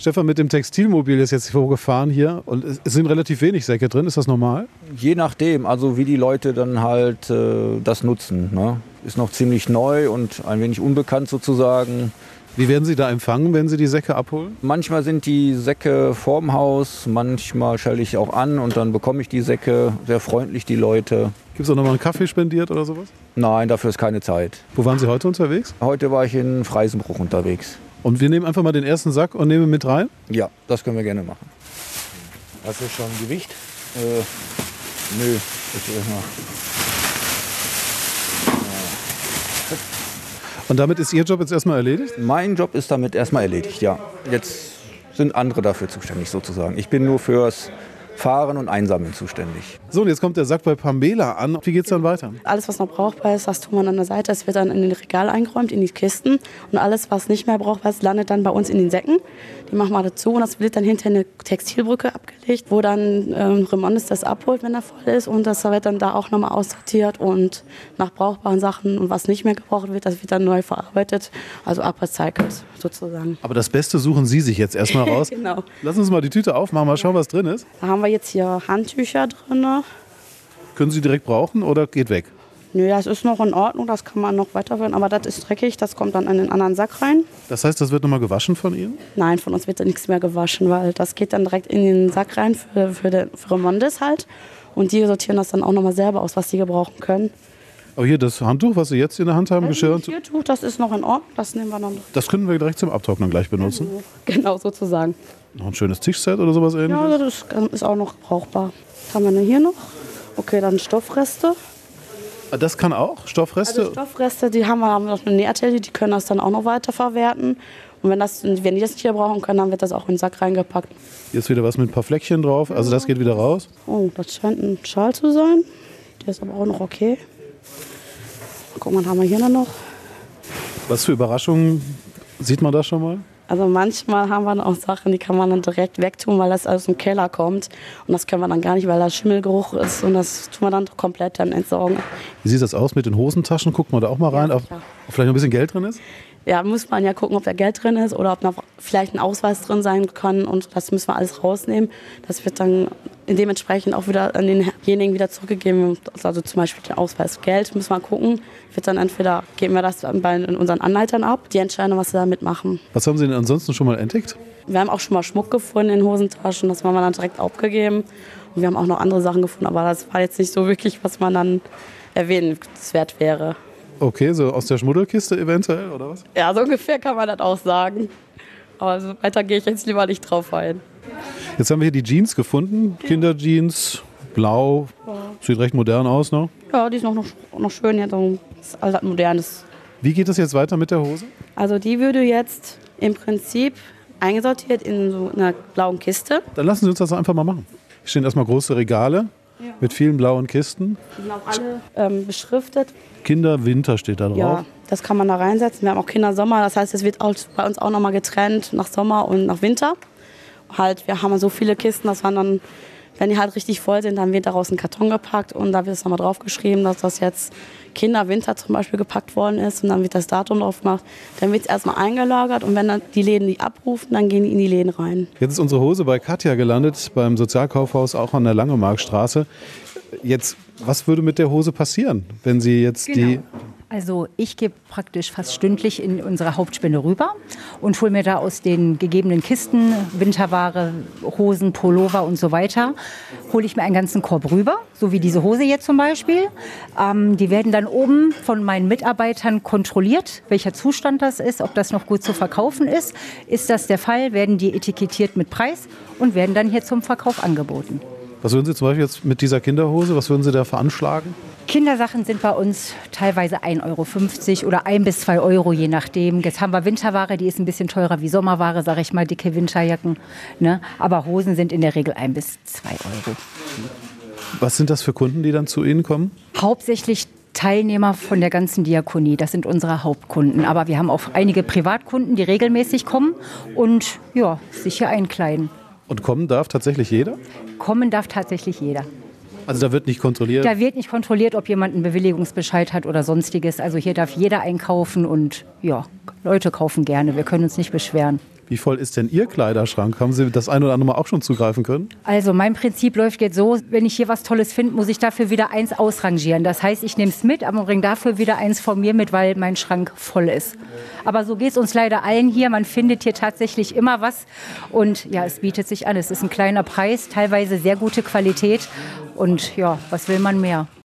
Stefan, mit dem Textilmobil ist jetzt vorgefahren hier und es sind relativ wenig Säcke drin. Ist das normal? Je nachdem, also wie die Leute dann halt das nutzen. Ne? Ist noch ziemlich neu und ein wenig unbekannt sozusagen. Wie werden Sie da empfangen, wenn Sie die Säcke abholen? Manchmal sind die Säcke vorm Haus, manchmal stelle ich auch an und dann bekomme ich die Säcke. Sehr freundlich, die Leute. Gibt es auch noch mal einen Kaffee spendiert oder sowas? Nein, dafür ist keine Zeit. Wo waren Sie heute unterwegs? Heute war ich in Freisenbruch unterwegs. Und wir nehmen einfach mal den ersten Sack und nehmen mit rein? Ja, das können wir gerne machen. Hast du schon Gewicht? Nö. Und damit ist Ihr Job jetzt erstmal erledigt? Mein Job ist damit erstmal erledigt, ja. Jetzt sind andere dafür zuständig sozusagen. Ich bin nur fürs Fahren und Einsammeln zuständig. So, und jetzt kommt der Sack bei Pamela an. Wie geht es dann weiter? Alles, was noch brauchbar ist, das tun wir an der Seite. Das wird dann in den Regal eingeräumt, in die Kisten. Und alles, was nicht mehr brauchbar ist, landet dann bei uns in den Säcken. Die machen wir dazu und das wird dann hinter eine Textilbrücke abgelegt, wo dann Remondes das abholt, wenn er voll ist. Und das wird dann da auch nochmal aussortiert und nach brauchbaren Sachen. Und was nicht mehr gebraucht wird, das wird dann neu verarbeitet, also upcycled sozusagen. Aber das Beste suchen Sie sich jetzt erstmal raus. Genau. Lassen Sie uns mal die Tüte aufmachen, mal schauen, was drin ist. Da haben wir jetzt hier Handtücher drin. Können Sie direkt brauchen oder geht weg? Nö, das ist noch in Ordnung, das kann man noch weiterführen, aber das ist dreckig, das kommt dann in den anderen Sack rein. Das heißt, das wird nochmal gewaschen von Ihnen? Nein, von uns wird da nichts mehr gewaschen, weil das geht dann direkt in den Sack rein für Remondes halt. Und die sortieren das dann auch nochmal selber aus, was sie gebrauchen können. Aber hier das Handtuch, was Sie jetzt in der Hand haben, Geschirr. Das Geschirrtuch, das ist noch in Ordnung, das nehmen wir dann. Das können wir direkt zum Abtrocknen gleich benutzen. Genau, sozusagen. Noch ein schönes Tischset oder sowas ähnliches? Ja, das ist auch noch brauchbar. Was haben wir denn hier noch? Okay, dann Stoffreste. Das kann auch? Stoffreste? Also Stoffreste, die haben wir noch eine Nähatelier, die können das dann auch noch weiterverwerten. Und wenn die das nicht mehr brauchen können, dann wird das auch in den Sack reingepackt. Hier ist wieder was mit ein paar Fleckchen drauf, also das geht wieder raus. Oh, das scheint ein Schal zu sein. Der ist aber auch noch okay. Guck mal, was haben wir hier noch? Was für Überraschungen sieht man da schon mal? Also manchmal haben wir auch Sachen, die kann man dann direkt wegtun, weil das aus dem Keller kommt. Und das können wir dann gar nicht, weil da Schimmelgeruch ist. Und das tun wir dann komplett dann entsorgen. Wie sieht das aus mit den Hosentaschen? Guckt man da auch mal rein, ob vielleicht noch ein bisschen Geld drin ist? Ja, muss man ja gucken, ob da Geld drin ist oder ob noch vielleicht ein Ausweis drin sein kann. Und das müssen wir alles rausnehmen. Das wird dann dementsprechend auch wieder an denjenigen wieder zurückgegeben. Also zum Beispiel den Ausweis Geld müssen wir gucken. Wird dann entweder geben wir das bei unseren Anleitern ab, die entscheiden, was sie damit machen. Was haben Sie denn ansonsten schon mal entdeckt? Wir haben auch schon mal Schmuck gefunden in Hosentaschen, das haben wir dann direkt abgegeben. Und wir haben auch noch andere Sachen gefunden, aber das war jetzt nicht so wirklich, was man dann erwähnenswert wäre. Okay, so aus der Schmuddelkiste eventuell, oder was? Ja, so ungefähr kann man das auch sagen. Aber so weiter gehe ich jetzt lieber nicht drauf ein. Jetzt haben wir hier die Jeans gefunden, Kinderjeans, blau, sieht recht modern aus noch. Ja, die ist noch schön, ja, so was modernes. Wie geht es jetzt weiter mit der Hose? Also die würde jetzt im Prinzip eingesortiert in so einer blauen Kiste. Dann lassen Sie uns das einfach mal machen. Hier stehen erstmal große Regale mit vielen blauen Kisten. Die sind auch alle beschriftet. Kinder-Winter steht da drauf. Ja, das kann man da reinsetzen. Wir haben auch Kinder-Sommer, das heißt, es wird auch bei uns auch nochmal getrennt nach Sommer und nach Winter. Halt, wir haben so viele Kisten, dass man dann, wenn die halt richtig voll sind, dann wird daraus ein Karton gepackt und da wird es nochmal draufgeschrieben, dass das jetzt Kinder-Winter zum Beispiel gepackt worden ist und dann wird das Datum drauf gemacht. Dann wird es erstmal eingelagert und wenn dann die Läden die abrufen, dann gehen die in die Läden rein. Jetzt ist unsere Hose bei Katja gelandet, beim Sozialkaufhaus, auch an der Langemarkstraße. Jetzt, was würde mit der Hose passieren, wenn Sie jetzt die... Also ich gehe praktisch fast stündlich in unsere Hauptspende rüber und hole mir da aus den gegebenen Kisten, Winterware, Hosen, Pullover und so weiter, hole ich mir einen ganzen Korb rüber, so wie diese Hose jetzt zum Beispiel. Die werden dann oben von meinen Mitarbeitern kontrolliert, welcher Zustand das ist, ob das noch gut zu verkaufen ist. Ist das der Fall, werden die etikettiert mit Preis und werden dann hier zum Verkauf angeboten. Was würden Sie zum Beispiel jetzt mit dieser Kinderhose, was würden Sie da veranschlagen? Kindersachen sind bei uns teilweise 1,50 € oder 1 bis 2 €, je nachdem. Jetzt haben wir Winterware, die ist ein bisschen teurer wie Sommerware, sage ich mal, dicke Winterjacken. Ne? Aber Hosen sind in der Regel 1 bis 2 €. Was sind das für Kunden, die dann zu Ihnen kommen? Hauptsächlich Teilnehmer von der ganzen Diakonie, das sind unsere Hauptkunden. Aber wir haben auch einige Privatkunden, die regelmäßig kommen und ja, sich hier einkleiden. Und kommen darf tatsächlich jeder? Kommen darf tatsächlich jeder. Also da wird nicht kontrolliert? Da wird nicht kontrolliert, ob jemand einen Bewilligungsbescheid hat oder sonstiges. Also hier darf jeder einkaufen und ja, Leute kaufen gerne. Wir können uns nicht beschweren. Wie voll ist denn Ihr Kleiderschrank? Haben Sie das ein oder andere Mal auch schon zugreifen können? Also mein Prinzip läuft jetzt so, wenn ich hier was Tolles finde, muss ich dafür wieder eins ausrangieren. Das heißt, ich nehme es mit, aber bringe dafür wieder eins von mir mit, weil mein Schrank voll ist. Aber so geht es uns leider allen hier. Man findet hier tatsächlich immer was. Und ja, es bietet sich an. Es ist ein kleiner Preis, teilweise sehr gute Qualität. Und ja, was will man mehr?